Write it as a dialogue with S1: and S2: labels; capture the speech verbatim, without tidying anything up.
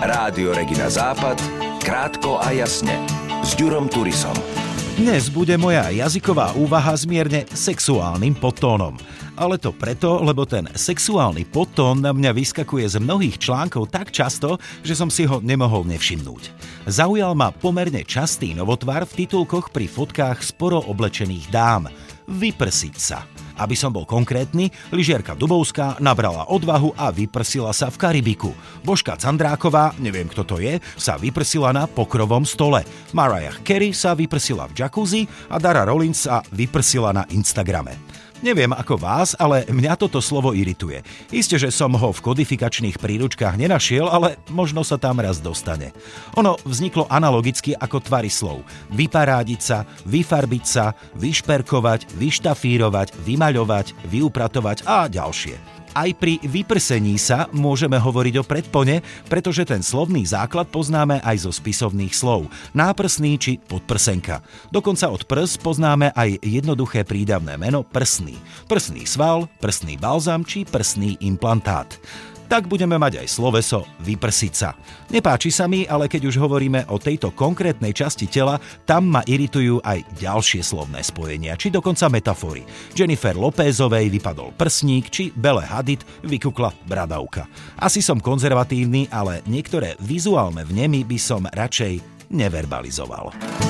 S1: Rádio Regina Západ, krátko a jasne, s Ďurom Turisom.
S2: Dnes bude moja jazyková úvaha zmierne sexuálnym podtónom. Ale to preto, lebo ten sexuálny podtón na mňa vyskakuje z mnohých článkov tak často, že som si ho nemohol nevšimnúť. Zaujal ma pomerne častý novotvar v titulkoch pri fotkách sporo oblečených dám. Vyprsiť sa. Aby som bol konkrétny, lyžiarka Dubovská nabrala odvahu a vyprsila sa v Karibiku. Božka Candráková, neviem kto to je, sa vyprsila na pokrovom stole. Mariah Carey sa vyprsila v jacuzzi a Dara Rollins sa vyprsila na Instagrame. Neviem ako vás, ale mňa toto slovo irituje. Isté, že som ho v kodifikačných príručkách nenašiel, ale možno sa tam raz dostane. Ono vzniklo analogicky ako tvary slov. Vyparádiť sa, vyfarbiť sa, vyšperkovať, vyštafírovať, vymaľovať, vyupratovať a ďalšie. Aj pri vyprsení sa môžeme hovoriť o predpone, pretože ten slovný základ poznáme aj zo spisovných slov. Náprsný či podprsenka. Dokonca od prs poznáme aj jednoduché prídavné meno prsný. Prsný sval, prsný balzam či prsný implantát. Tak budeme mať aj sloveso vyprsiť sa. Nepáči sa mi, ale keď už hovoríme o tejto konkrétnej časti tela, tam ma iritujú aj ďalšie slovné spojenia, či dokonca metafory. Jennifer Lopézovej vypadol prsník, či Belle Hadid vykukla bradavka. Asi som konzervatívny, ale niektoré vizuálne vnemy by som radšej neverbalizoval.